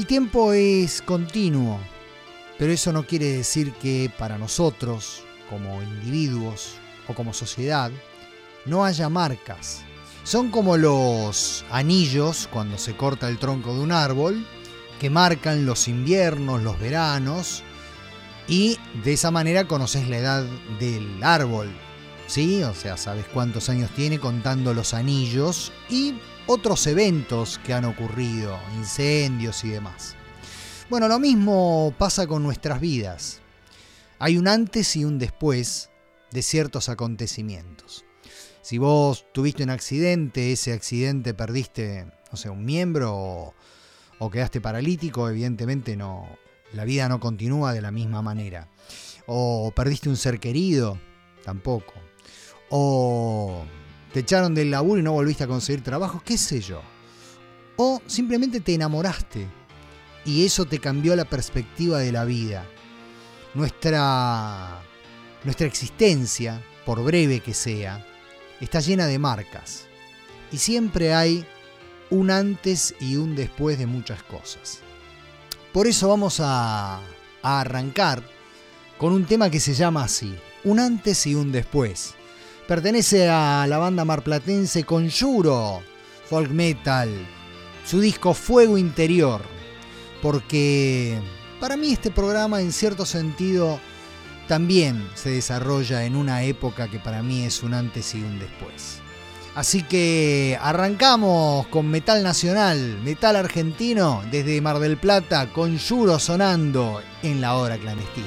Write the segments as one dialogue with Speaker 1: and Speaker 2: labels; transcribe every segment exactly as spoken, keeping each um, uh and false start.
Speaker 1: tiempo es continuo, pero eso no quiere decir que para nosotros, como individuos o como sociedad, no haya marcas. Son como los anillos cuando se corta el tronco de un árbol, que marcan los inviernos, los veranos, y de esa manera conoces la edad del árbol, ¿sí? O sea, sabes cuántos años tiene contando los anillos y otros eventos que han ocurrido, incendios y demás. Bueno, lo mismo pasa con nuestras vidas. Hay un antes y un después de ciertos acontecimientos. Si vos tuviste un accidente, ese accidente perdiste, no sé, un miembro o, o quedaste paralítico, evidentemente no, la vida no continúa de la misma manera. O perdiste un ser querido, tampoco. O te echaron del laburo y no volviste a conseguir trabajo, qué sé yo. O simplemente te enamoraste y eso te cambió la perspectiva de la vida. Nuestra, nuestra existencia, por breve que sea, está llena de marcas. Y siempre hay un antes y un después de muchas cosas. Por eso vamos a, a arrancar con un tema que se llama así, un antes y un después. Pertenece a la banda marplatense Conjuro, folk metal, su disco Fuego Interior, porque para mí este programa en cierto sentido también se desarrolla en una época que para mí es un antes y un después. Así que arrancamos con metal nacional, metal argentino, desde Mar del Plata, Conjuro sonando en la hora clandestina.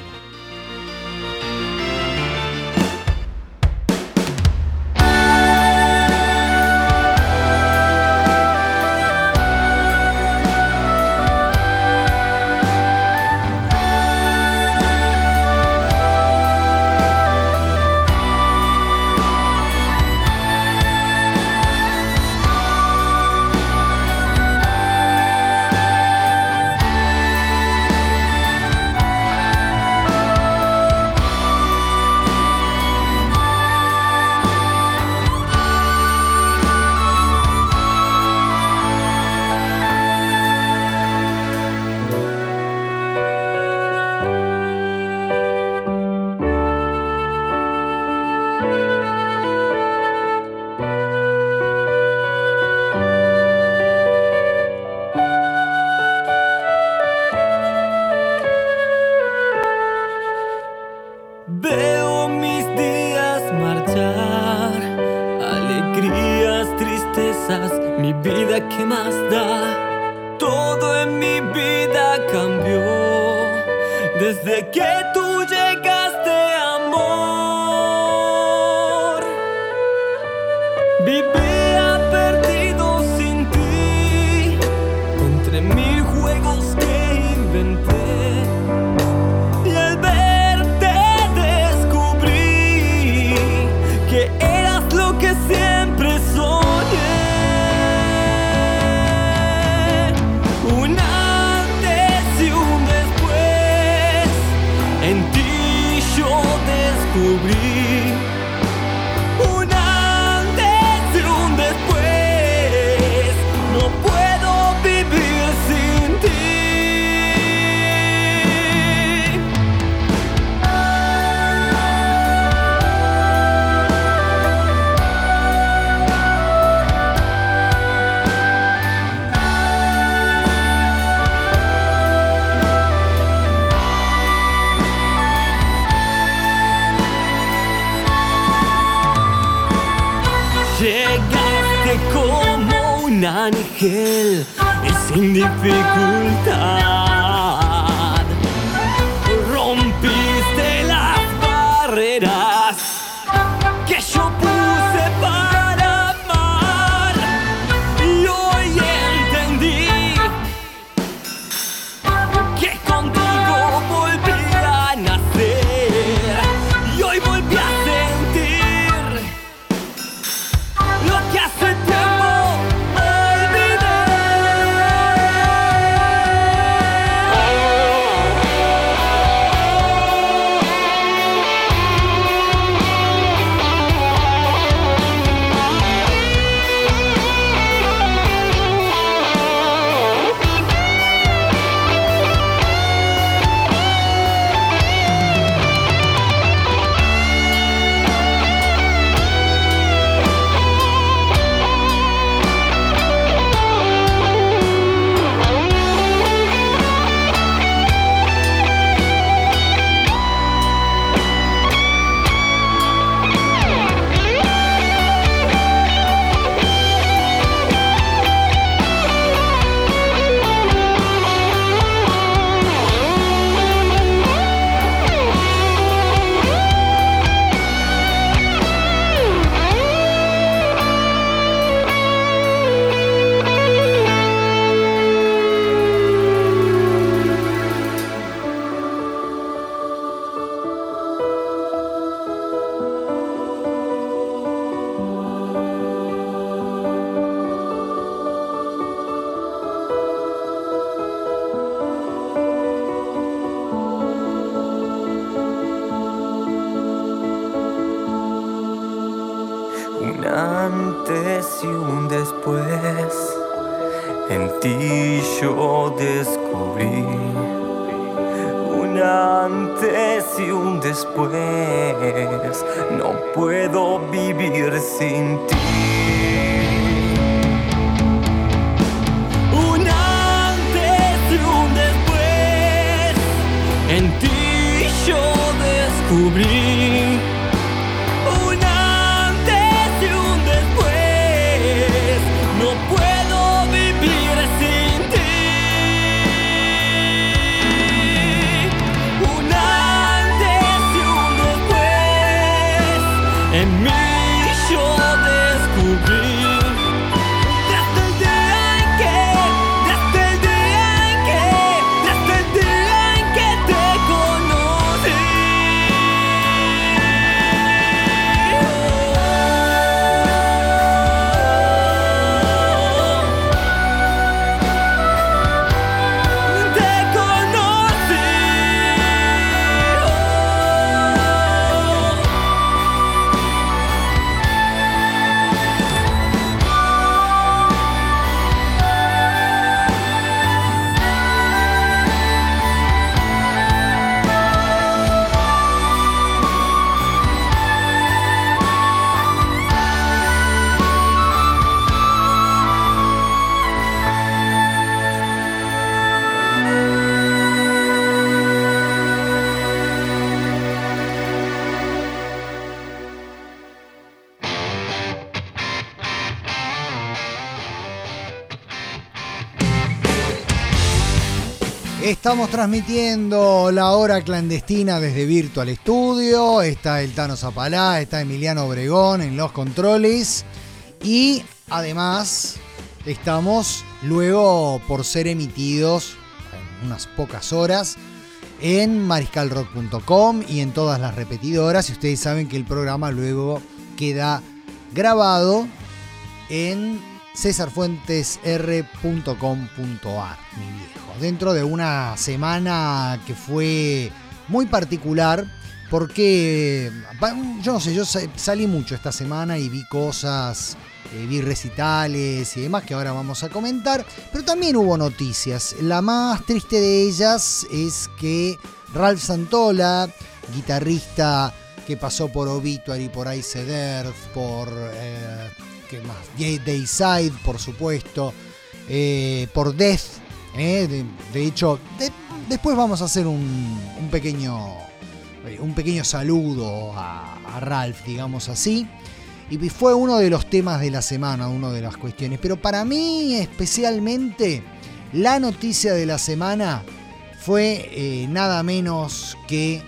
Speaker 2: Ángel y sin dificultad rompiste las barreras que yo puse para amar y hoy entendí que contigo volví a nacer y hoy volví a sentir lo que hace tiempo olvidé.
Speaker 3: antes y un después. En ti yo descubrí un antes y un después. No puedo vivir sin ti.
Speaker 2: Un antes y un después. En ti yo descubrí un antes y un después. No puedo vivir sin ti. Un antes y un después. En mí yo descubrí. Desde el día en que, desde el día en que, desde el día en que te conocí. Te conocí.
Speaker 1: Estamos transmitiendo la hora clandestina desde Virtual Studio. Está el Tano Zapalá, está Emiliano Obregón en los controles. Y además estamos luego por ser emitidos en unas pocas horas en mariscal rock punto com y en todas las repetidoras. Y ustedes saben que el programa luego queda grabado en cesar fuentes r punto com punto a r, mi viejo. Dentro de una semana que fue muy particular porque, yo no sé, yo salí mucho esta semana y vi cosas, eh, vi recitales y demás que ahora vamos a comentar, pero también hubo noticias. La más triste de ellas es que Ralph Santola, guitarrista que pasó por Obituary, por Iced Earth, por eh, ¿qué más? Dayside, por supuesto, eh, por Death. Eh, de, de hecho, de, después vamos a hacer un, un pequeño un pequeño saludo a, a Ralph, digamos así. Y fue uno de los temas de la semana, una de las cuestiones. Pero para mí especialmente la noticia de la semana fue eh, nada menos que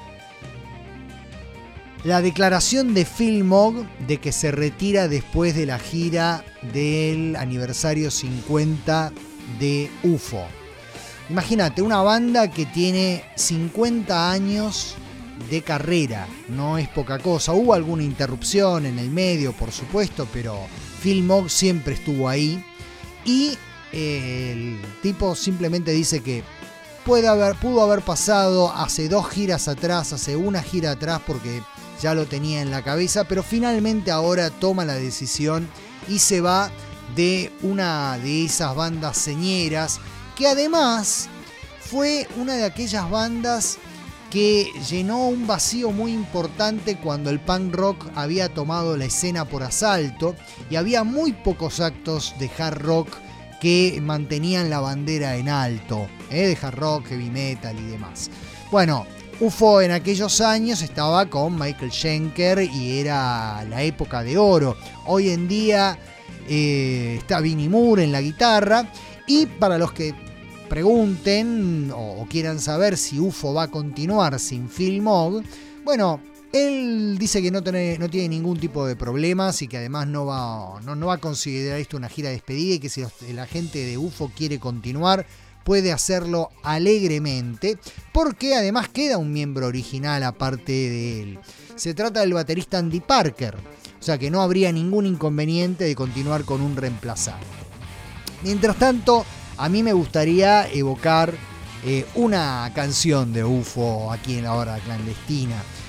Speaker 1: la declaración de Phil Mogg de que se retira después de la gira del aniversario cincuenta de U F O. Imagínate, una banda que tiene cincuenta años de carrera, no es poca cosa. Hubo alguna interrupción en el medio, por supuesto, pero Phil Mogg siempre estuvo ahí. Y eh, el tipo simplemente dice que puede haber, pudo haber pasado hace dos giras atrás, hace una gira atrás, porque ya lo tenía en la cabeza, pero finalmente ahora toma la decisión y se va de una de esas bandas señeras, que además fue una de aquellas bandas que llenó un vacío muy importante cuando el punk rock había tomado la escena por asalto y había muy pocos actos de hard rock que mantenían la bandera en alto, ¿eh? de hard rock, heavy metal y demás. Bueno, U F O en aquellos años estaba con Michael Schenker y era la época de oro. Hoy en día eh, está Vinnie Moore en la guitarra. Y para los que pregunten o, o quieran saber si U F O va a continuar sin Phil Mogg, bueno, él dice que no tiene, no tiene ningún tipo de problemas y que además no va, no, no va a considerar esto una gira de despedida, y que si los, la gente de U F O quiere continuar, puede hacerlo alegremente, porque además queda un miembro original aparte de él. Se trata del baterista Andy Parker, o sea que no habría ningún inconveniente de continuar con un reemplazante. Mientras tanto, a mí me gustaría evocar eh, una canción de U F O aquí en la hora clandestina.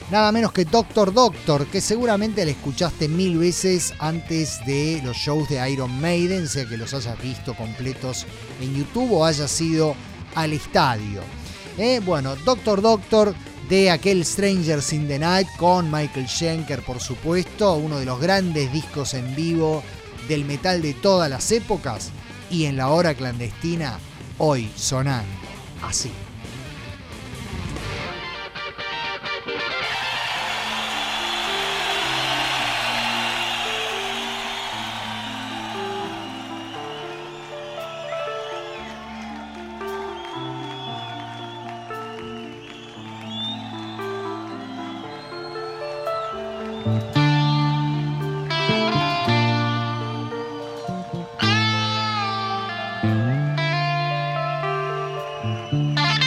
Speaker 1: nada menos que Doctor Doctor, que seguramente la escuchaste mil veces antes de los shows de Iron Maiden, sea que los hayas visto completos en YouTube o hayas ido al estadio. Eh, bueno, Doctor Doctor de aquel Strangers in the Night con Michael Schenker, por supuesto, uno de los grandes discos en vivo del metal de todas las épocas, y en la hora clandestina, hoy sonando así.
Speaker 4: Thank you.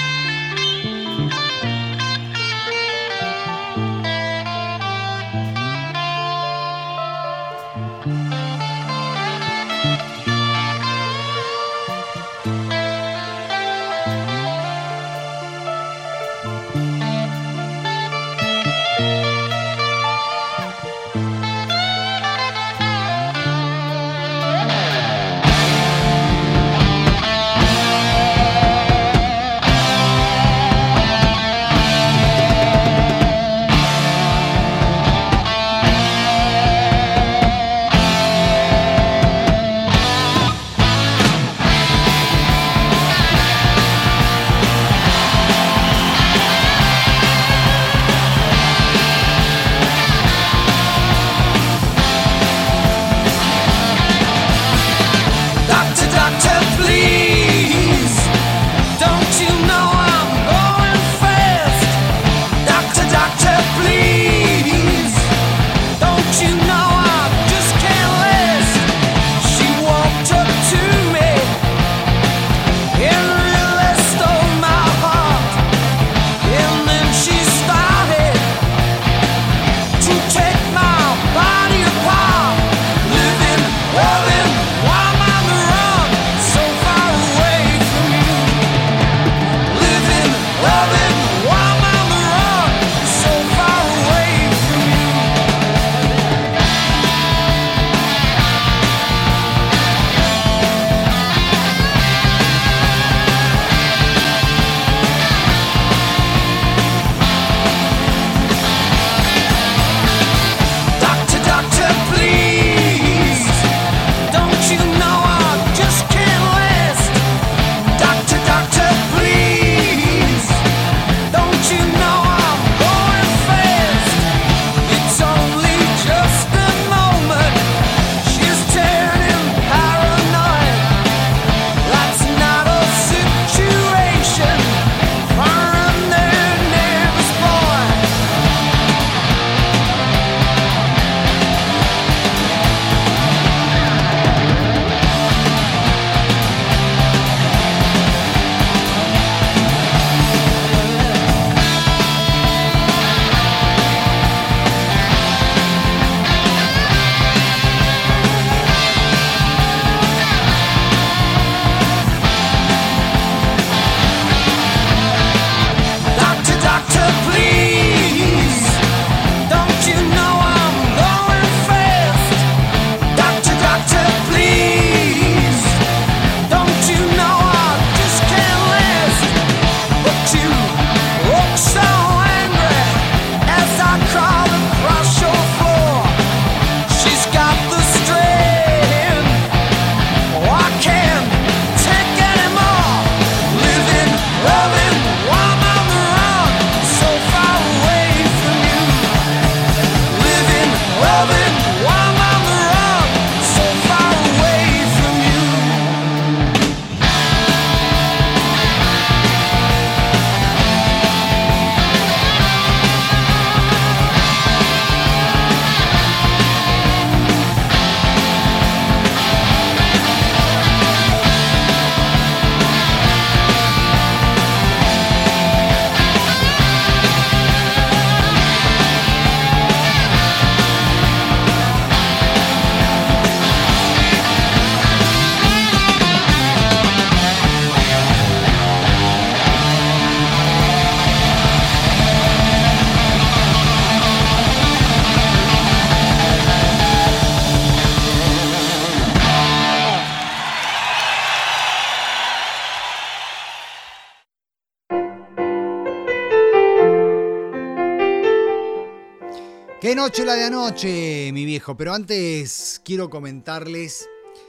Speaker 1: Qué noche la de anoche, mi viejo. Pero antes quiero comentarles,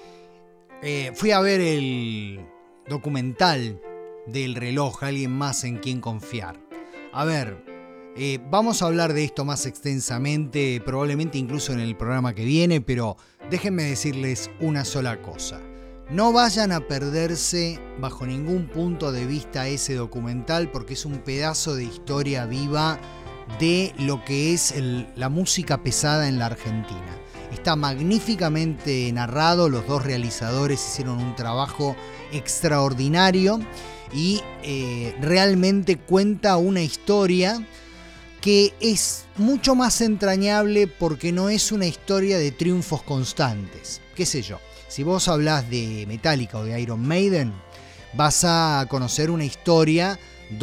Speaker 1: eh, fui a ver el documental del reloj, Alguien más en quien confiar. A ver, eh, vamos a hablar de esto más extensamente, probablemente incluso en el programa que viene, pero déjenme decirles una sola cosa. No vayan a perderse bajo ningún punto de vista ese documental, porque es un pedazo de historia viva de lo que es el, la música pesada en la Argentina. Está magníficamente narrado, los dos realizadores hicieron un trabajo extraordinario y eh, realmente cuenta una historia que es mucho más entrañable porque no es una historia de triunfos constantes. Qué sé yo, si vos hablás de Metallica o de Iron Maiden, vas a conocer una historia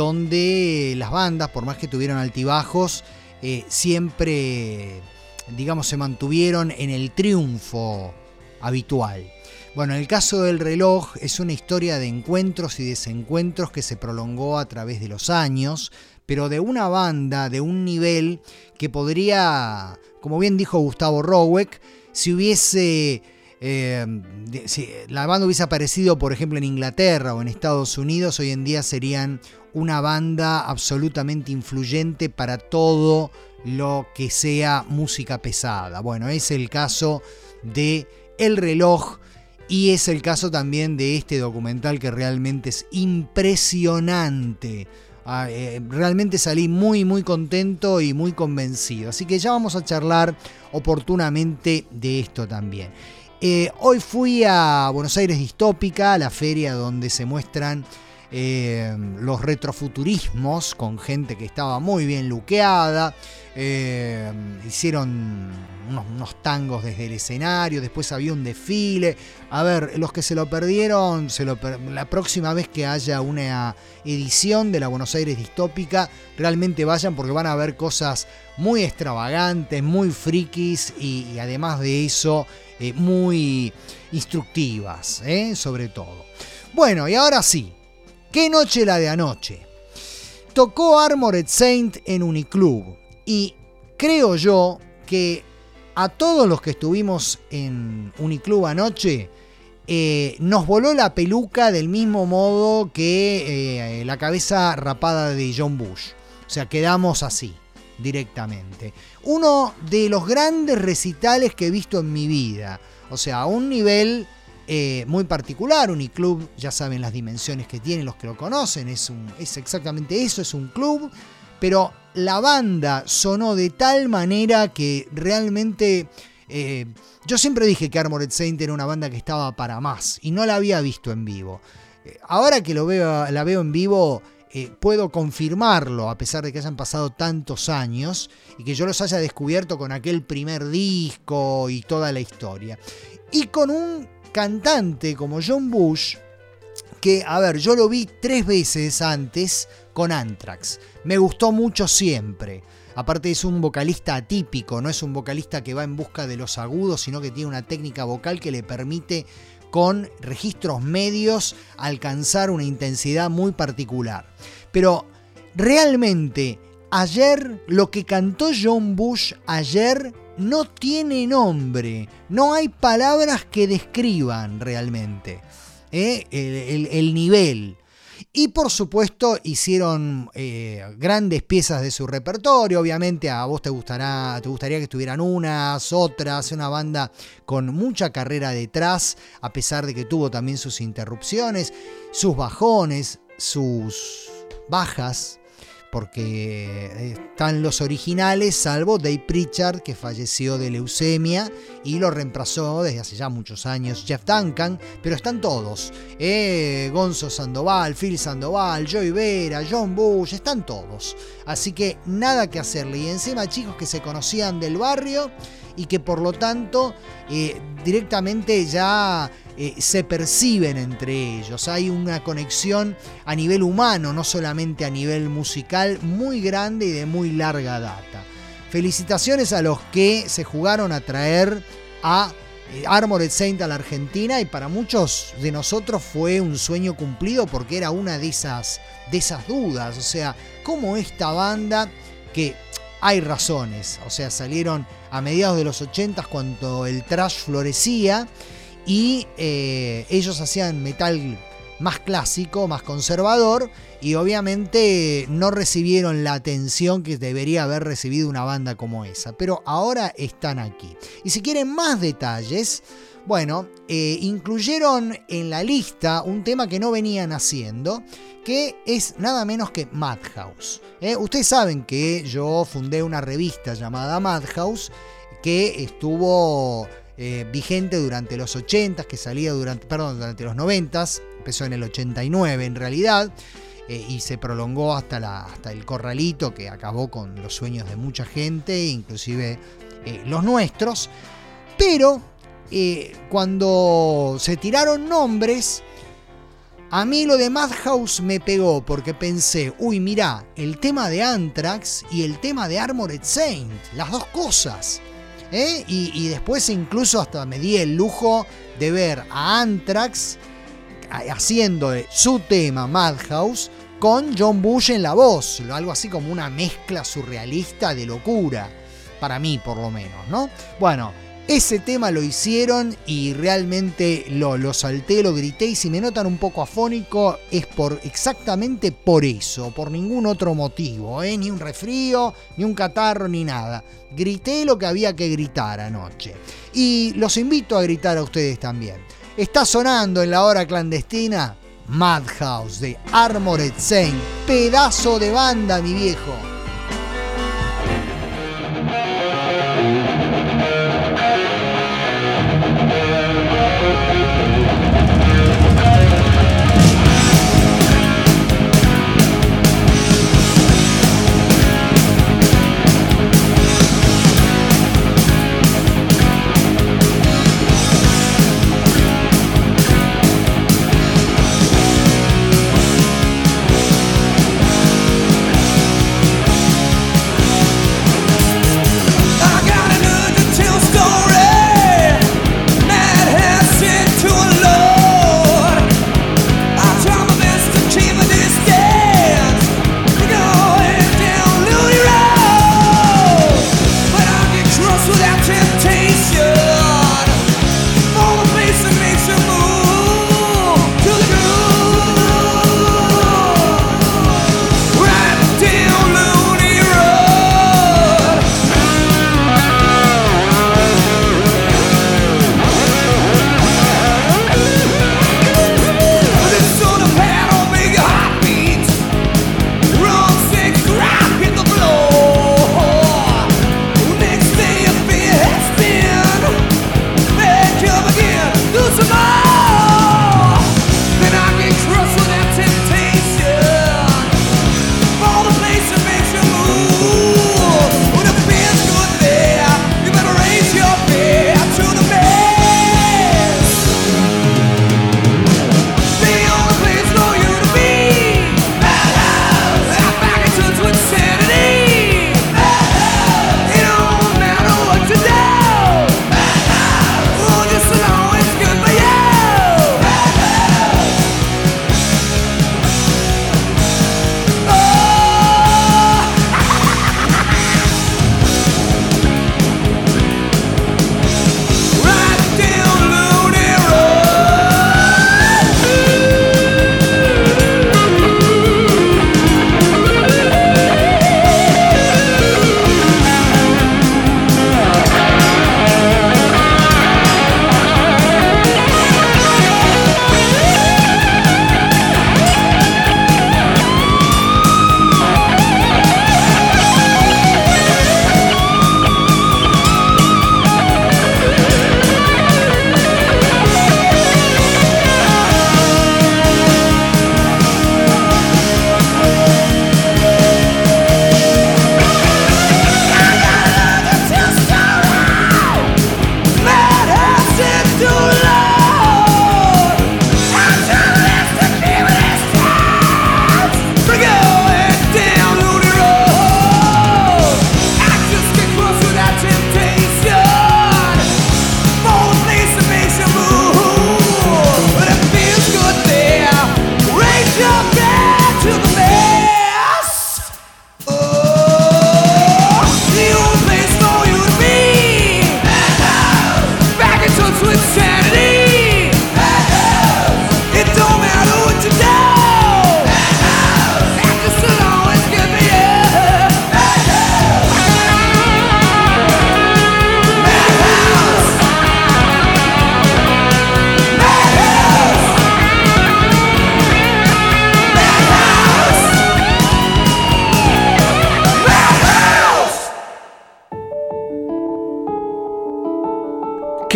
Speaker 1: donde las bandas, por más que tuvieron altibajos, eh, siempre, digamos, se mantuvieron en el triunfo habitual. Bueno, en el caso del reloj es una historia de encuentros y desencuentros que se prolongó a través de los años, pero de una banda, de un nivel que podría, como bien dijo Gustavo Roweck, si hubiese... Eh, si la banda hubiese aparecido, por ejemplo, en Inglaterra o en Estados Unidos, hoy en día serían una banda absolutamente influyente para todo lo que sea música pesada. Bueno, es el caso de El Reloj y es el caso también de este documental que realmente es impresionante. Ah, eh, realmente salí muy muy contento y muy convencido. Así que ya vamos a charlar oportunamente de esto también. Eh, hoy fui a Buenos Aires Distópica, la feria donde se muestran eh, los retrofuturismos con gente que estaba muy bien luqueada. Eh, hicieron unos, unos tangos desde el escenario, después había un desfile. A ver, los que se lo perdieron, se lo per- la próxima vez que haya una edición de la Buenos Aires Distópica, realmente vayan porque van a ver cosas muy extravagantes, muy frikis y, y además de eso, eh, muy instructivas, ¿eh? Sobre todo. Bueno, y ahora sí, ¿qué noche la de anoche? Tocó Armored Saint en Uniclub y creo yo que a todos los que estuvimos en Uniclub anoche eh, nos voló la peluca del mismo modo que eh, la cabeza rapada de John Bush. O sea, quedamos así, directamente. Uno de los grandes recitales que he visto en mi vida. O sea, a un nivel eh, muy particular. Uniclub, ya saben las dimensiones que tiene los que lo conocen. Es, un, es exactamente eso, es un club. Pero la banda sonó de tal manera que realmente... Eh, yo siempre dije que Armored Saint era una banda que estaba para más y no la había visto en vivo. Eh, ahora que lo veo, la veo en vivo, eh, puedo confirmarlo, a pesar de que hayan pasado tantos años y que yo los haya descubierto con aquel primer disco y toda la historia. Y con un cantante como John Bush, que, a ver, yo lo vi tres veces antes con Anthrax. Me gustó mucho siempre. Aparte es un vocalista atípico, no es un vocalista que va en busca de los agudos, sino que tiene una técnica vocal que le permite con registros medios alcanzar una intensidad muy particular. Pero realmente ayer lo que cantó John Bush ayer no tiene nombre, no hay palabras que describan realmente ¿eh? el, el, el nivel. Y por supuesto hicieron eh, grandes piezas de su repertorio. Obviamente a vos te gustará, te gustaría que estuvieran unas, otras. Una banda con mucha carrera detrás, a pesar de que tuvo también sus interrupciones, sus bajones, sus bajas, porque están los originales, salvo Dave Pritchard, que falleció de leucemia y lo reemplazó desde hace ya muchos años Jeff Duncan, pero están todos, eh, Gonzo Sandoval, Phil Sandoval, Joey Vera, John Bush, están todos, así que nada que hacerle. Y encima chicos que se conocían del barrio y que por lo tanto eh, directamente ya eh, se perciben entre ellos. Hay una conexión a nivel humano, no solamente a nivel musical, muy grande y de muy larga data. Felicitaciones a los que se jugaron a traer a eh, Armored Saint a la Argentina, y para muchos de nosotros fue un sueño cumplido porque era una de esas, de esas dudas. O sea, ¿cómo esta banda que... hay razones. O sea, salieron a mediados de los ochenta cuando el thrash florecía y eh, ellos hacían metal más clásico, más conservador, y obviamente no recibieron la atención que debería haber recibido una banda como esa. Pero ahora están aquí. Y si quieren más detalles, bueno, eh, incluyeron en la lista un tema que no venían haciendo, que es nada menos que Madhouse. ¿eh? Ustedes saben que yo fundé una revista llamada Madhouse, que estuvo eh, vigente durante los ochenta, que salía durante, perdón, durante los noventa, empezó en el ochenta y nueve en realidad, eh, y se prolongó hasta, la, hasta el Corralito, que acabó con los sueños de mucha gente, inclusive eh, los nuestros. Pero eh, cuando se tiraron nombres, a mí lo de Madhouse me pegó, porque pensé, uy, mirá, el tema de Anthrax y el tema de Armored Saint, las dos cosas. ¿eh? Y, y después incluso hasta me di el lujo de ver a Anthrax haciendo su tema Madhouse con John Bush en la voz, algo así como una mezcla surrealista de locura, para mí por lo menos, ¿no? Bueno, ese tema lo hicieron y realmente lo, lo salté, lo grité, y si me notan un poco afónico es por exactamente por eso, por ningún otro motivo, ¿eh? Ni un resfrío, ni un catarro, ni nada. Grité lo que había que gritar anoche. Y los invito a gritar a ustedes también. Está sonando en la hora clandestina Madhouse de Armored Saint. Pedazo de banda, mi viejo.
Speaker 4: We'll be right back.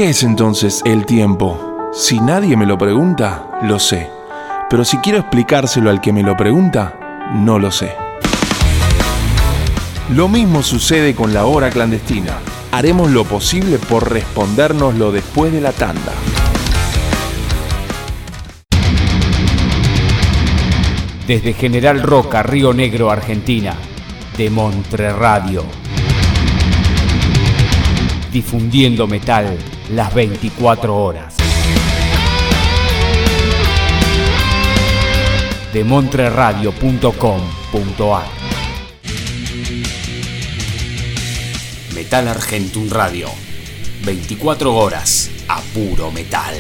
Speaker 4: ¿Qué es entonces el tiempo? Si nadie me lo pregunta, lo sé. Pero si quiero explicárselo al que me lo pregunta, no lo sé. Lo mismo sucede con la hora clandestina. Haremos lo posible por respondérnoslo después de la tanda.
Speaker 5: Desde General Roca, Río Negro, Argentina, de Montre Radio. Difundiendo metal las veinticuatro horas. de montreradio punto com punto a r. Metal Argentum Radio. veinticuatro horas a puro metal.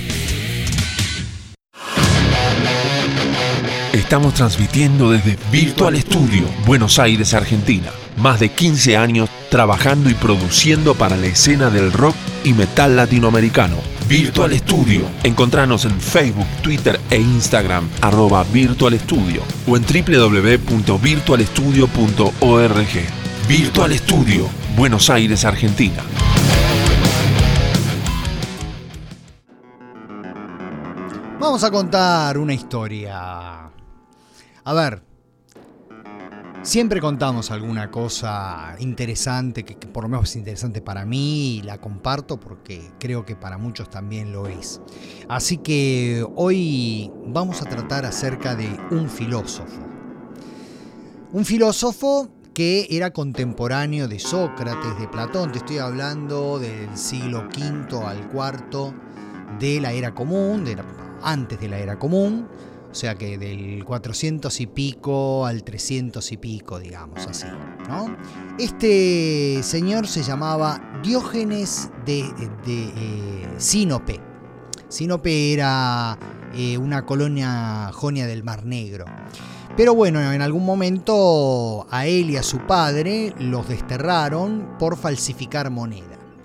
Speaker 4: Estamos transmitiendo desde Virtual Studio, Buenos Aires, Argentina. Más de quince años trabajando y produciendo para la escena del rock y metal latinoamericano. Virtual Studio. Encontranos en Facebook, Twitter e Instagram, arroba Virtual Studio, o en doble u doble u doble u punto virtual studio punto org. Virtual Studio, Buenos Aires, Argentina.
Speaker 1: Vamos a contar una historia. A ver, siempre contamos alguna cosa interesante, que, que por lo menos es interesante para mí, y la comparto porque creo que para muchos también lo es. Así que hoy vamos a tratar acerca de un filósofo. Un filósofo que era contemporáneo de Sócrates, de Platón. Te estoy hablando del siglo quinto al cuarto de la era común, de la, antes de la era común. O sea que del cuatrocientos y pico al trescientos y pico, digamos así, ¿no? Este señor se llamaba Diógenes de, de eh, Sinope. Sinope era eh, una colonia jonia del Mar Negro. Pero bueno, en algún momento a él y a su padre los desterraron por falsificar moneda.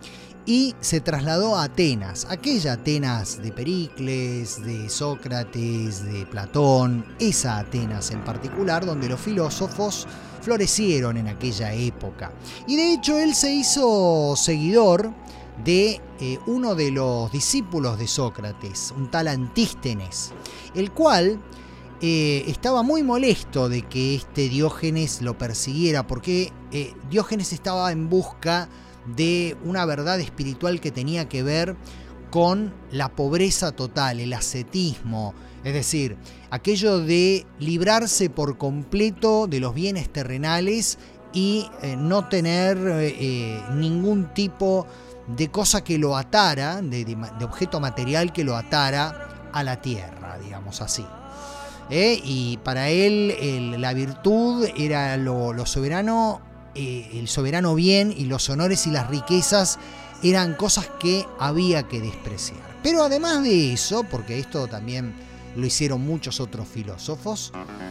Speaker 1: Y se trasladó a Atenas, aquella Atenas de Pericles, de Sócrates, de Platón, esa Atenas en particular, donde los filósofos florecieron en aquella época. Y de hecho él se hizo seguidor de eh, uno de los discípulos de Sócrates, un tal Antístenes, el cual eh, estaba muy molesto de que este Diógenes lo persiguiera, porque eh, Diógenes estaba en busca de una verdad espiritual que tenía que ver con la pobreza total, el ascetismo, es decir, aquello de librarse por completo de los bienes terrenales y eh, no tener eh, ningún tipo de cosa que lo atara, de, de, de objeto material que lo atara a la tierra, digamos así. ¿Eh? Y para él el, la virtud era lo, lo soberano, eh, el soberano bien, y los honores y las riquezas eran cosas que había que despreciar. Pero además de eso, porque esto también lo hicieron muchos otros filósofos,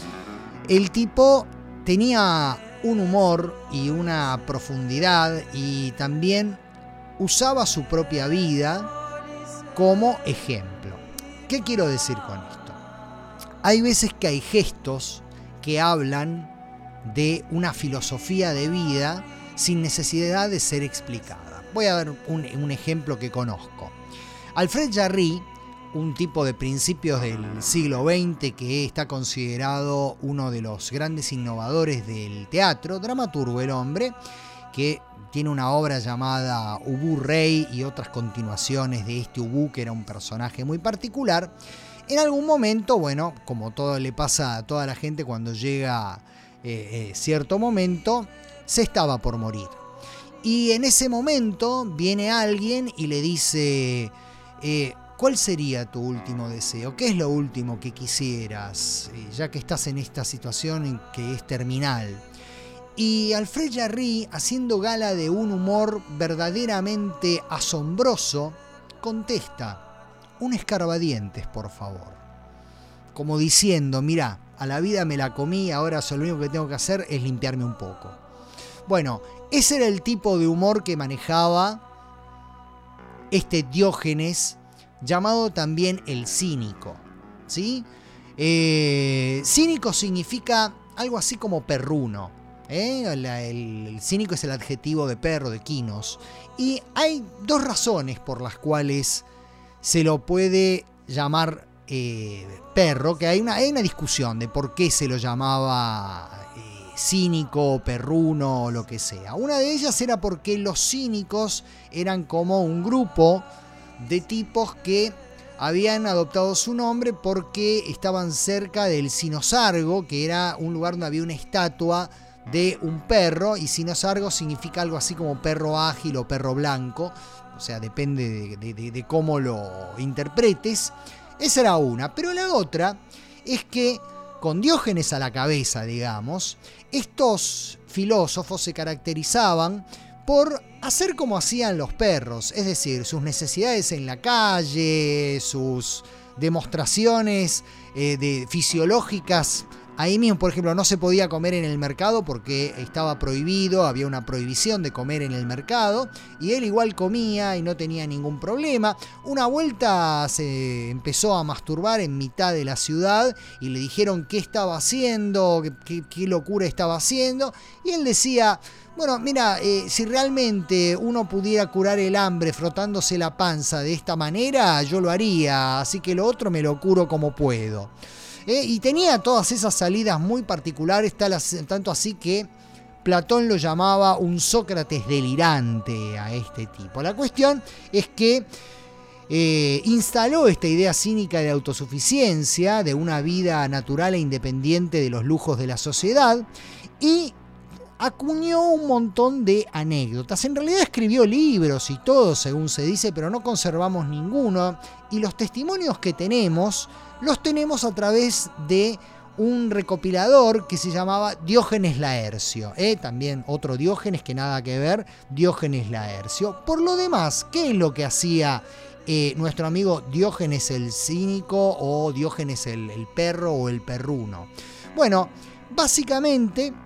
Speaker 1: el tipo tenía un humor y una profundidad, y también usaba su propia vida como ejemplo. ¿Qué quiero decir con esto? Hay veces que hay gestos que hablan de una filosofía de vida sin necesidad de ser explicada. Voy a dar un, un ejemplo que conozco. Alfred Jarry, un tipo de principios del siglo veinte que está considerado uno de los grandes innovadores del teatro, dramaturgo el hombre, que tiene una obra llamada Ubu Rey y otras continuaciones de este Ubu, que era un personaje muy particular. En algún momento, bueno, como todo le pasa a toda la gente cuando llega eh, eh, cierto momento, se estaba por morir. Y en ese momento viene alguien y le dice, eh, ¿cuál sería tu último deseo? ¿Qué es lo último que quisieras, eh, ya que estás en esta situación en que es terminal? Y Alfred Jarry, haciendo gala de un humor verdaderamente asombroso, contesta: un escarbadientes, por favor. Como diciendo, mirá, a la vida me la comí, ahora lo único que tengo que hacer es limpiarme un poco. Bueno, ese era el tipo de humor que manejaba este Diógenes, llamado también el cínico, ¿sí? Eh, cínico significa algo así como perruno, ¿eh? La, el, el cínico es el adjetivo de perro, de quinos. Y hay dos razones por las cuales se lo puede llamar eh, perro, que hay una, hay una discusión de por qué se lo llamaba eh, cínico, perruno o lo que sea. Una de ellas era porque los cínicos eran como un grupo de tipos que habían adoptado su nombre porque estaban cerca del Cinosargo, que era un lugar donde había una estatua de un perro, y Cinosargo significa algo así como perro ágil o perro blanco, o sea, depende de, de, de, de cómo lo interpretes. Esa era una, pero la otra es que con Diógenes a la cabeza, digamos, estos filósofos se caracterizaban por hacer como hacían los perros, es decir, sus necesidades en la calle, sus demostraciones eh, de fisiológicas. Ahí mismo, por ejemplo, no se podía comer en el mercado porque estaba prohibido, había una prohibición de comer en el mercado, y él igual comía y no tenía ningún problema. Una vuelta se empezó a masturbar en mitad de la ciudad y le dijeron qué estaba haciendo, qué, qué locura estaba haciendo, y él decía: bueno, mira, eh, si realmente uno pudiera curar el hambre frotándose la panza de esta manera, yo lo haría, así que lo otro me lo curo como puedo. Eh, y tenía todas esas salidas muy particulares, tal, tanto así que Platón lo llamaba un Sócrates delirante a este tipo. La cuestión es que eh, instaló esta idea cínica de autosuficiencia, de una vida natural e independiente de los lujos de la sociedad, y acuñó un montón de anécdotas. En realidad escribió libros y todo, según se dice, pero no conservamos ninguno, y los testimonios que tenemos los tenemos a través de un recopilador que se llamaba Diógenes Laercio, ¿eh? También otro Diógenes que nada que ver, Diógenes Laercio. Por lo demás, ¿qué es lo que hacía eh, nuestro amigo Diógenes el cínico, o Diógenes el, el perro o el perruno? Bueno, básicamente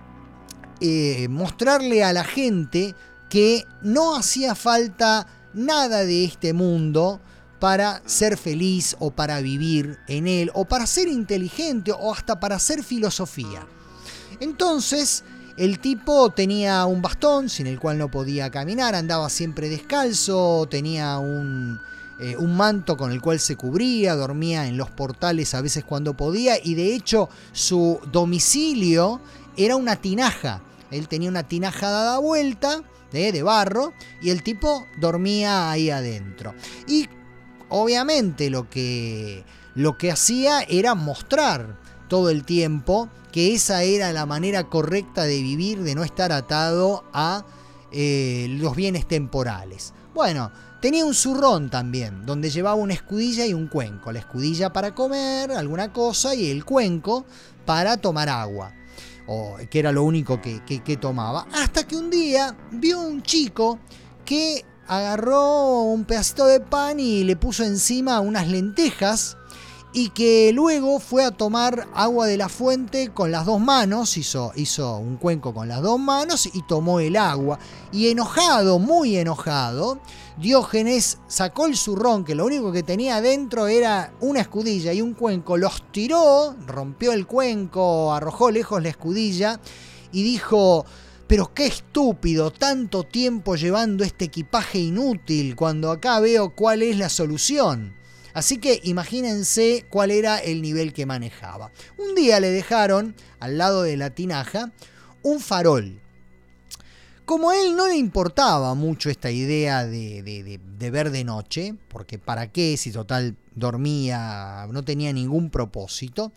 Speaker 1: eh, mostrarle a la gente que no hacía falta nada de este mundo para ser feliz o para vivir en él, o para ser inteligente, o hasta para hacer filosofía. Entonces, el tipo tenía un bastón sin el cual no podía caminar, andaba siempre descalzo, tenía un, eh, un manto con el cual se cubría, dormía en los portales a veces cuando podía, y de hecho su domicilio era una tinaja. Él tenía una tinaja dada vuelta, de, de barro, y el tipo dormía ahí adentro. Y obviamente lo que, lo que hacía era mostrar todo el tiempo que esa era la manera correcta de vivir, de no estar atado a eh, los bienes temporales. Bueno, tenía un zurrón también, donde llevaba una escudilla y un cuenco. La escudilla para comer alguna cosa y el cuenco para tomar agua, o que era lo único que, que, que tomaba. Hasta que un día vio un chico que agarró un pedacito de pan y le puso encima unas lentejas, y que luego fue a tomar agua de la fuente con las dos manos, hizo, hizo un cuenco con las dos manos y tomó el agua. Y enojado, muy enojado, Diógenes sacó el zurrón, que lo único que tenía adentro era una escudilla y un cuenco, los tiró, rompió el cuenco, arrojó lejos la escudilla y dijo: pero qué estúpido, tanto tiempo llevando este equipaje inútil, cuando acá veo cuál es la solución. Así que imagínense cuál era el nivel que manejaba. Un día le dejaron, al lado de la tinaja, un farol. Como a él no le importaba mucho esta idea de, de, de, de ver de noche, porque para qué, si total dormía, no tenía ningún propósito,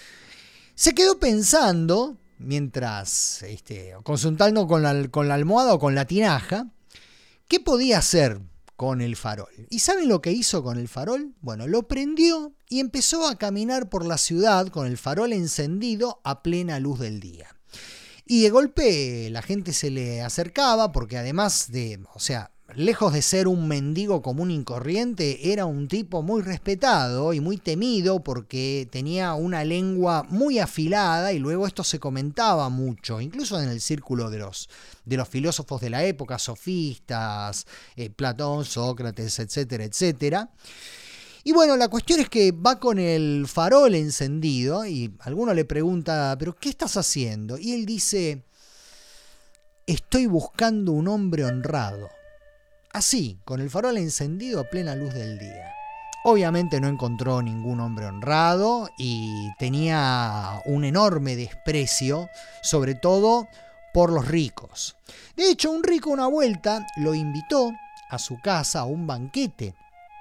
Speaker 1: se quedó pensando, mientras este, consultando con la, con la almohada o con la tinaja, ¿qué podía hacer con el farol? ¿Y saben lo que hizo con el farol? Bueno, lo prendió y empezó a caminar por la ciudad con el farol encendido a plena luz del día. Y de golpe la gente se le acercaba, porque además de, o sea, lejos de ser un mendigo común y corriente, era un tipo muy respetado y muy temido porque tenía una lengua muy afilada, y luego esto se comentaba mucho, incluso en el círculo de los, de los filósofos de la época, sofistas, eh, Platón, Sócrates, etcétera, etcétera. Y bueno, la cuestión es que va con el farol encendido y alguno le pregunta: ¿pero qué estás haciendo? Y él dice: estoy buscando un hombre honrado. Así, con el farol encendido a plena luz del día. Obviamente no encontró ningún hombre honrado y tenía un enorme desprecio, sobre todo por los ricos. De hecho, un rico una vuelta lo invitó a su casa a un banquete.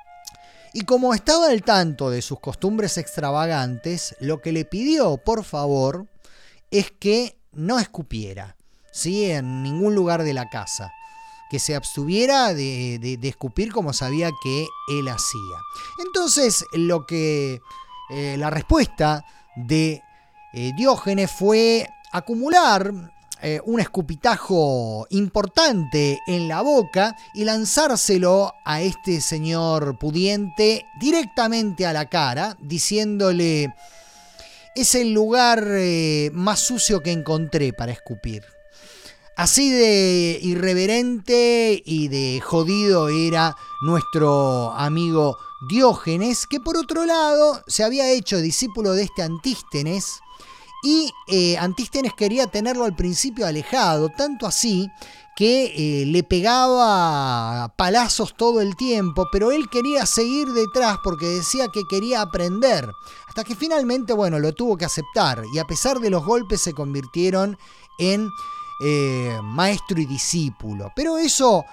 Speaker 1: Y como estaba al tanto de sus costumbres extravagantes, lo que le pidió, por favor, es que no escupiera, ¿sí?, en ningún lugar de la casa. Que se abstuviera de, de, de escupir como sabía que él hacía. Entonces, lo que eh, la respuesta de eh, Diógenes fue acumular eh, un escupitajo importante en la boca y lanzárselo a este señor pudiente directamente a la cara, diciéndole: es el lugar eh, más sucio que encontré para escupir. Así de irreverente y de jodido era nuestro amigo Diógenes, que por otro lado se había hecho discípulo de este Antístenes, y eh, Antístenes quería tenerlo al principio alejado, tanto así que eh, le pegaba palazos todo el tiempo, pero él quería seguir detrás porque decía que quería aprender, hasta que finalmente, bueno, lo tuvo que aceptar, y a pesar de los golpes se convirtieron en Eh, maestro y discípulo. Pero eso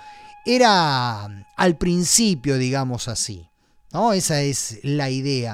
Speaker 1: era al principio, digamos así, ¿no? Esa es la idea.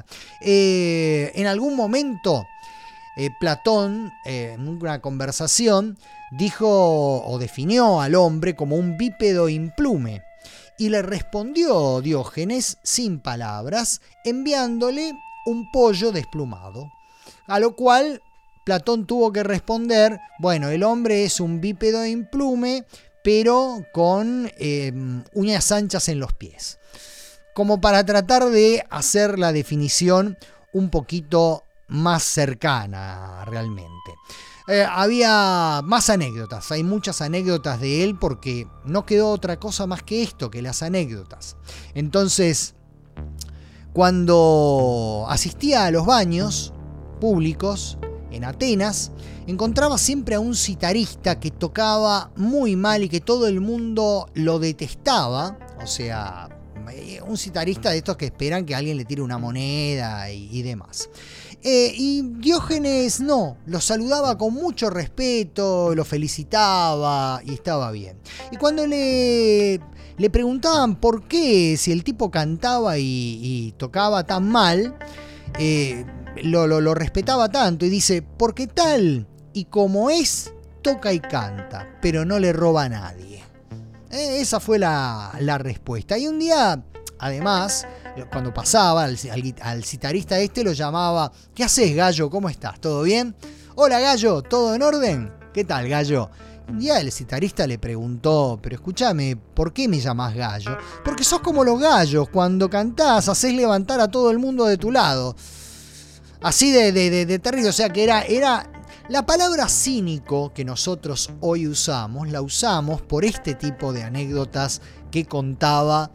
Speaker 1: Eh, en algún momento, eh, Platón, eh, en una conversación, dijo o definió al hombre como un bípedo implume. Y le respondió Diógenes sin palabras, enviándole un pollo desplumado. A lo cual Platón tuvo que responder: bueno, el hombre es un bípedo implume, pero con eh, uñas anchas en los pies. Como para tratar de hacer la definición un poquito más cercana realmente. Eh, había más anécdotas, hay muchas anécdotas de él porque no quedó otra cosa más que esto, que las anécdotas. Entonces, cuando asistía a los baños públicos en Atenas, encontraba siempre a un citarista que tocaba muy mal y que todo el mundo lo detestaba. O sea, un citarista de estos que esperan que alguien le tire una moneda y, y demás. Eh, y Diógenes no, lo saludaba con mucho respeto, lo felicitaba y estaba bien. Y cuando le, le preguntaban por qué, si el tipo cantaba y, y tocaba tan mal, eh, Lo, lo, lo respetaba tanto, y dice: porque tal y como es, toca y canta, pero no le roba a nadie. Eh, esa fue la, la respuesta. Y un día, además, cuando pasaba al, al, al citarista este, lo llamaba: ¿qué haces, Gallo? ¿Cómo estás? ¿Todo bien? Hola, Gallo, ¿todo en orden? ¿Qué tal, Gallo? Un día el citarista le preguntó: pero escúchame, ¿por qué me llamás Gallo? Porque sos como los gallos, cuando cantás hacés levantar a todo el mundo de tu lado. Así de, de, de, de terrible, o sea que era, era la palabra cínico que nosotros hoy usamos, la usamos por este tipo de anécdotas que contaba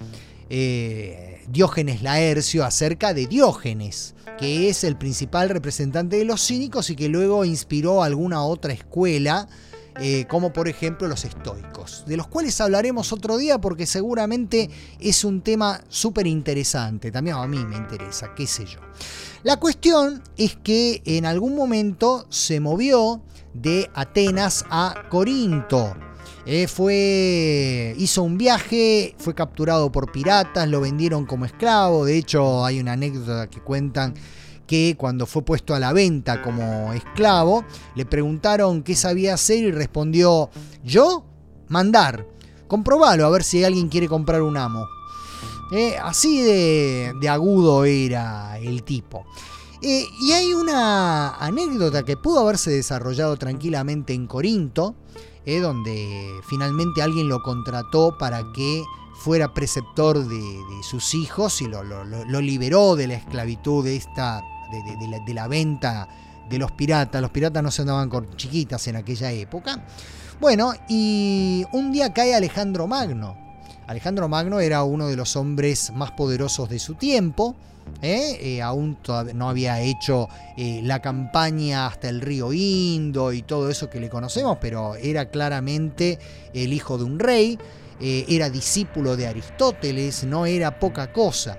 Speaker 1: eh, Diógenes Laercio acerca de Diógenes, que es el principal representante de los cínicos y que luego inspiró alguna otra escuela, eh, como por ejemplo los estoicos, de los cuales hablaremos otro día porque seguramente es un tema súper interesante, también a mí me interesa, qué sé yo. La cuestión es que en algún momento se movió de Atenas a Corinto. Eh, fue, hizo un viaje, fue capturado por piratas, lo vendieron como esclavo. De hecho, hay una anécdota que cuentan que cuando fue puesto a la venta como esclavo, le preguntaron qué sabía hacer y respondió: yo, mandar, comprobalo a ver si alguien quiere comprar un amo. Eh, así de, de agudo era el tipo. Eh, y hay una anécdota que pudo haberse desarrollado tranquilamente en Corinto, eh, donde finalmente alguien lo contrató para que fuera preceptor de, de sus hijos y lo, lo, lo liberó de la esclavitud de, esta, de, de, de, la, de la venta de los piratas. Los piratas no se andaban con chiquitas en aquella época. Bueno, y un día cae Alejandro Magno. Alejandro Magno era uno de los hombres más poderosos de su tiempo, ¿eh? Eh, aún todavía no había hecho eh, la campaña hasta el río Indo y todo eso que le conocemos, pero era claramente el hijo de un rey, eh, era discípulo de Aristóteles, no era poca cosa.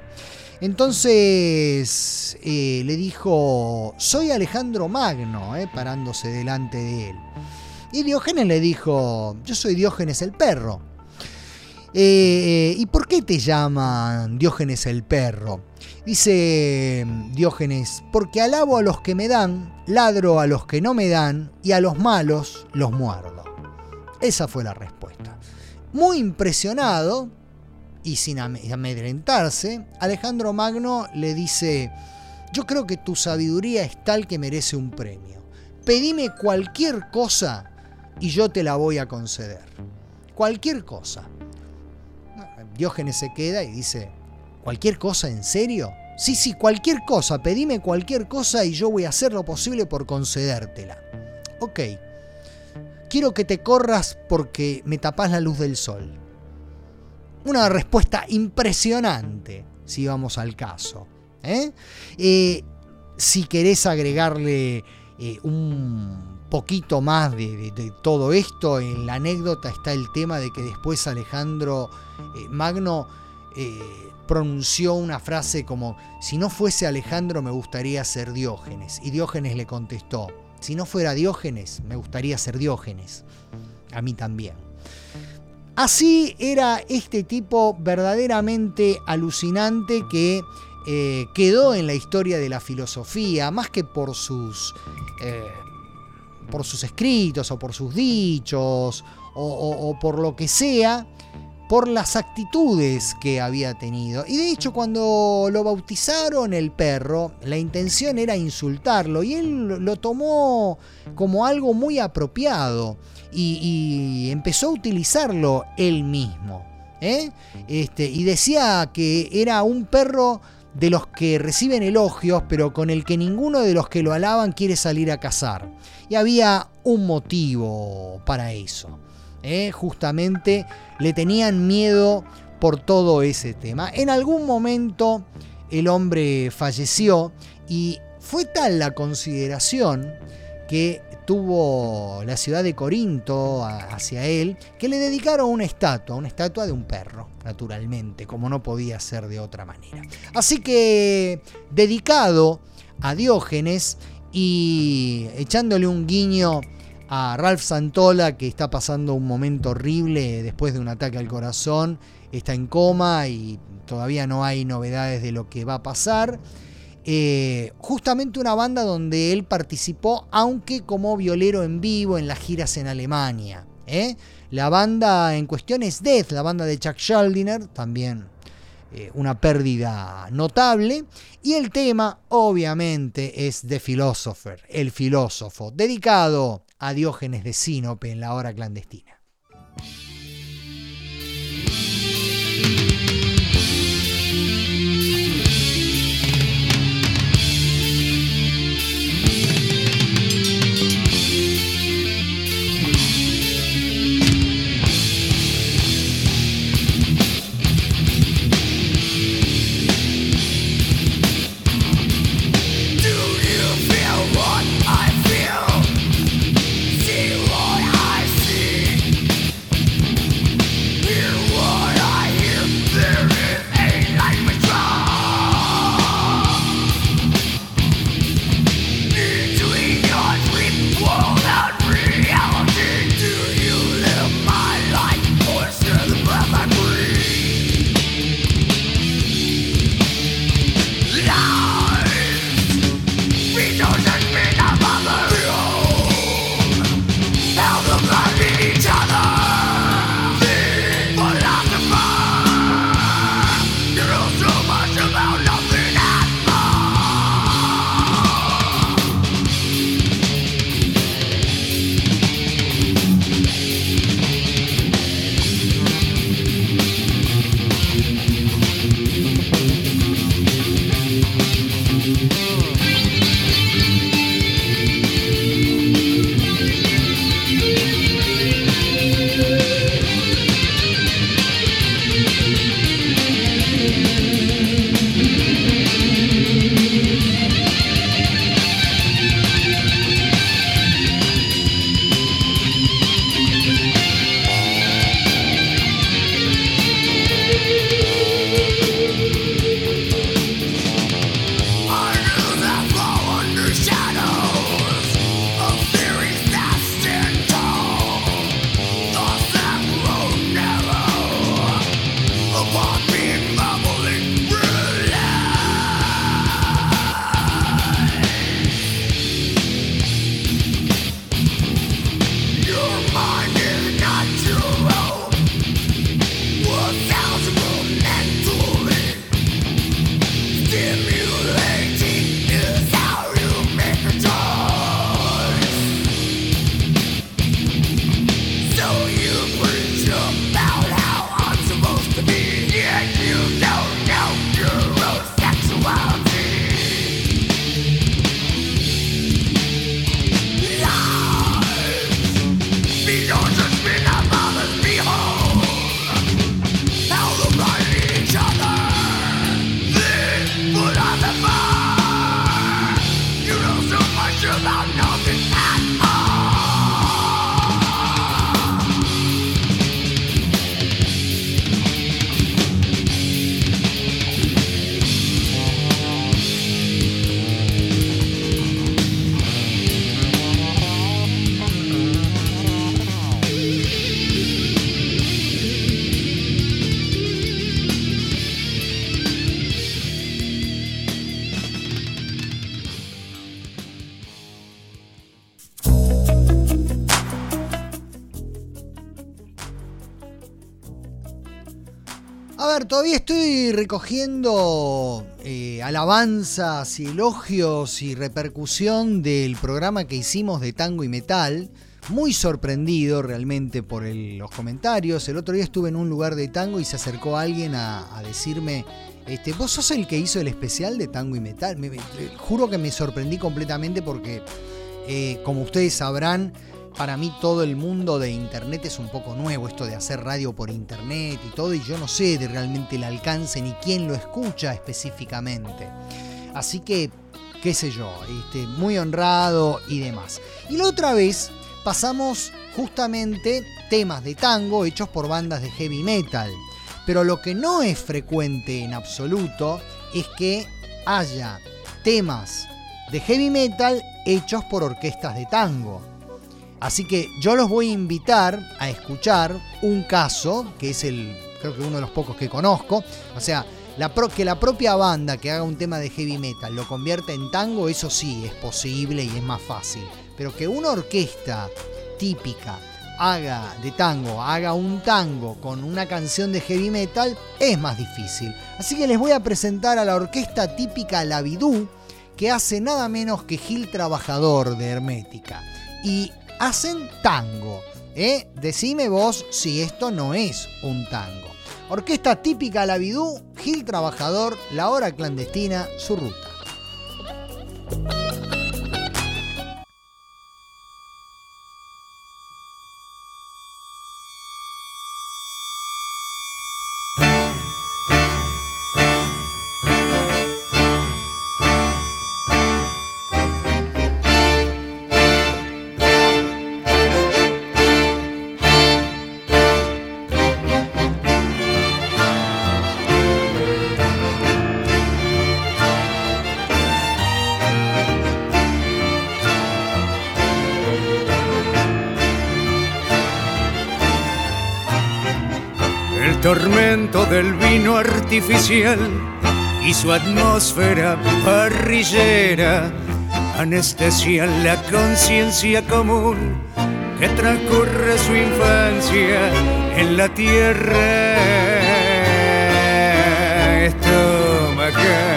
Speaker 1: Entonces eh, le dijo: soy Alejandro Magno, eh, parándose delante de él. Y Diógenes le dijo: yo soy Diógenes el perro. Eh, ¿Y por qué te llaman Diógenes el perro? Dice Diógenes: porque alabo a los que me dan, ladro a los que no me dan, y a los malos los muerdo. Esa fue la respuesta. Muy impresionado y sin amedrentarse, Alejandro Magno le dice: yo creo que tu sabiduría es tal que merece un premio. Pedime cualquier cosa y yo te la voy a conceder. Cualquier cosa. Diógenes se queda y dice: ¿cualquier cosa en serio? Sí, sí, cualquier cosa. Pedime cualquier cosa y yo voy a hacer lo posible por concedértela. Ok. Quiero que te corras porque me tapás la luz del sol. Una respuesta impresionante, si vamos al caso. ¿eh? Eh, si querés agregarle eh, un poquito más de, de, de todo esto, en la anécdota está el tema de que después Alejandro eh, Magno eh, pronunció una frase como: si no fuese Alejandro me gustaría ser Diógenes. Y Diógenes le contestó: si no fuera Diógenes me gustaría ser Diógenes. A mí también. Así era este tipo verdaderamente alucinante que eh, quedó en la historia de la filosofía, más que por sus, eh, por sus escritos o por sus dichos o, o, o por lo que sea, por las actitudes que había tenido. Y de hecho, cuando lo bautizaron el perro, la intención era insultarlo y él lo tomó como algo muy apropiado. Y, y empezó a utilizarlo él mismo, ¿eh? Este, y decía que era un perro de los que reciben elogios, pero con el que ninguno de los que lo alaban quiere salir a cazar. Y había un motivo para eso, ¿eh? Justamente le tenían miedo por todo ese tema. En algún momento el hombre falleció y fue tal la consideración que tuvo la ciudad de Corinto hacia él, que le dedicaron una estatua, una estatua de un perro, naturalmente, como no podía ser de otra manera. Así que, dedicado a Diógenes y echándole un guiño a Ralph Santola, que está pasando un momento horrible después de un ataque al corazón, está en coma y todavía no hay novedades de lo que va a pasar. Eh, justamente una banda donde él participó, aunque como violero en vivo en las giras en Alemania. ¿eh? La banda en cuestión es Death, la banda de Chuck Schuldiner, también eh, una pérdida notable. Y el tema, obviamente, es The Philosopher, el filósofo, dedicado a Diógenes de Sinope en la hora clandestina.
Speaker 6: See what I see.
Speaker 1: ver, todavía estoy recogiendo eh, alabanzas y elogios y repercusión del programa que hicimos de tango y metal. Muy sorprendido realmente por el, los comentarios. El otro día estuve en un lugar de tango y se acercó alguien a, a decirme, este, ¿vos sos el que hizo el especial de tango y metal? Me, me, juro que me sorprendí completamente porque, eh, como ustedes sabrán, para mí todo el mundo de internet es un poco nuevo, esto de hacer radio por internet y todo, y yo no sé de realmente el alcance ni quién lo escucha específicamente. Así que, qué sé yo, este, muy honrado y demás. Y la otra vez pasamos justamente temas de tango hechos por bandas de heavy metal. Pero lo que no es frecuente en absoluto es que haya temas de heavy metal hechos por orquestas de tango. Así que yo los voy a invitar a escuchar un caso, que es el, creo que uno de los pocos que conozco. O sea, la pro, que la propia banda que haga un tema de heavy metal lo convierta en tango, eso sí es posible y es más fácil. Pero que una orquesta típica haga de tango, haga un tango con una canción de heavy metal, es más difícil. Así que les voy a presentar a la orquesta típica La Vidú, que hace nada menos que Gil Trabajador de Hermética. Y hacen tango, ¿eh? Decime vos si esto no es un tango. Orquesta típica La Vidú, Gil Trabajador, La Hora Clandestina, Su Ruta.
Speaker 6: Tormento del vino artificial y su atmósfera parrillera anestesian la conciencia común que transcurre su infancia en la tierra estomacal.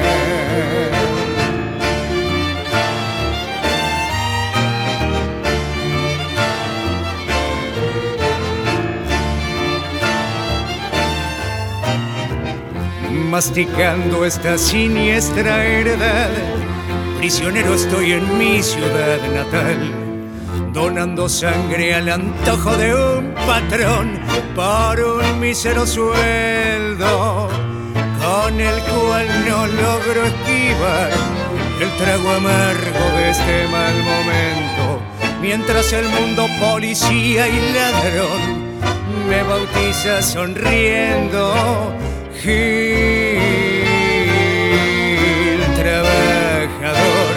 Speaker 6: Masticando esta siniestra heredad, prisionero estoy en mi ciudad natal, donando sangre al antojo de un patrón por un mísero sueldo, con el cual no logro esquivar el trago amargo de este mal momento, mientras el mundo policía y ladrón me bautiza sonriendo. Gil Trabajador,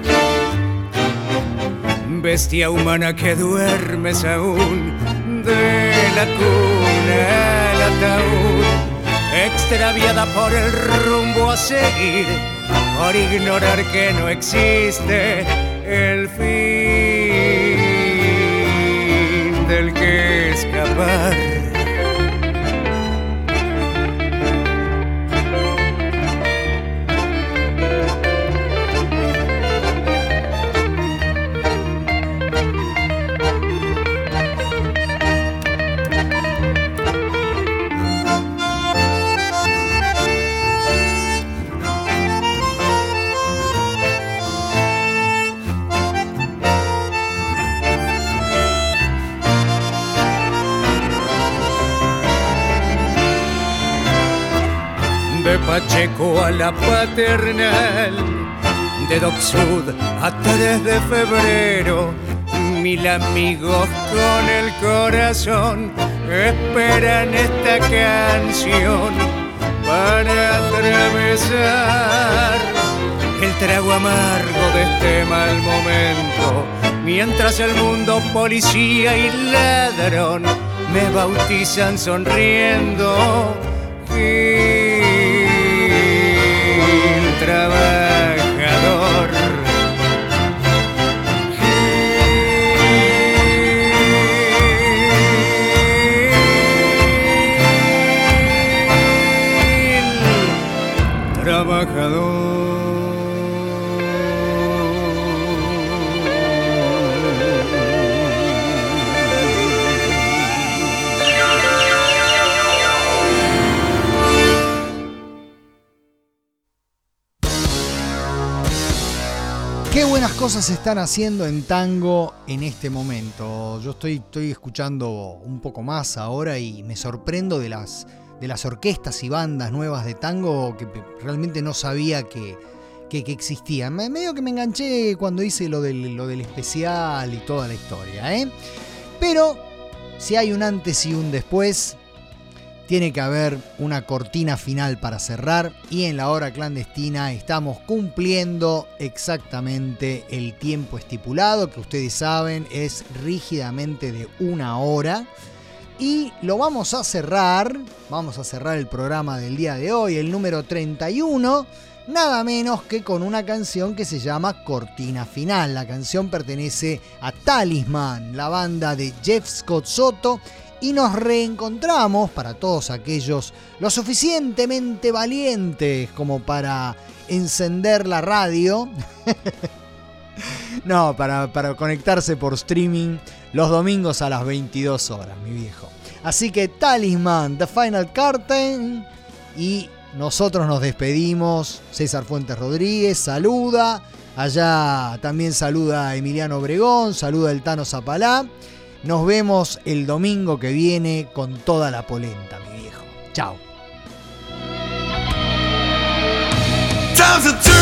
Speaker 6: bestia humana que duermes aún, de la cuna al ataúd, extraviada por el rumbo a seguir, por ignorar que no existe el fin del que escapar. De Pacheco a la Paternal, de Dock Sud a tres de febrero, mil amigos con el corazón esperan esta canción para atravesar el trago amargo de este mal momento, mientras el mundo policía y ladrón me bautizan sonriendo. Gil Trabajador, Gil
Speaker 1: Qué buenas cosas se están haciendo en tango en este momento. Yo estoy, estoy escuchando un poco más ahora y me sorprendo de las, de las orquestas y bandas nuevas de tango que realmente no sabía que, que, que existían. Me, medio que me enganché cuando hice lo del, lo del especial y toda la historia, ¿eh? Pero si hay un antes y un después, tiene que haber una cortina final para cerrar, y en la hora clandestina estamos cumpliendo exactamente el tiempo estipulado, que ustedes saben es rígidamente de una hora, y lo vamos a cerrar, vamos a cerrar el programa del día de hoy, el número treinta y uno, nada menos que con una canción que se llama Cortina Final. La canción pertenece a Talisman, la banda de Jeff Scott Soto, y nos reencontramos, para todos aquellos lo suficientemente valientes como para encender la radio, no, para, para conectarse por streaming los domingos a las veintidós horas, mi viejo. Así que Talisman, The Final Curtain, y nosotros nos despedimos. César Fuentes Rodríguez saluda, allá también saluda Emiliano Obregón, saluda el Tano Zapalá. Nos vemos el domingo que viene con toda la polenta, mi viejo. Chao.